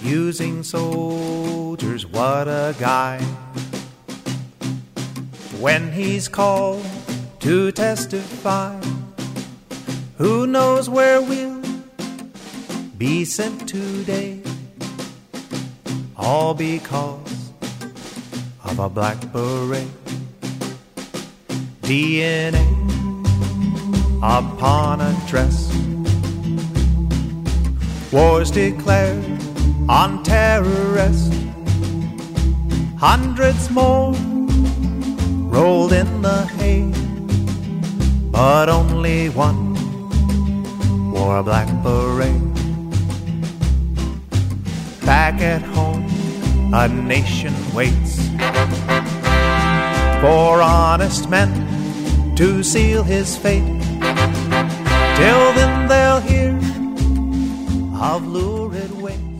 using soldiers, what a guy. When he's called to testify, who knows where we'll be sent today, all because of a black beret. DNA upon a dress, wars declared on terrorists, hundreds more rolled in the hay, but only one wore a black beret. Back at home, a nation waits for honest men to seal his fate. Till then they'll hear of lurid ways.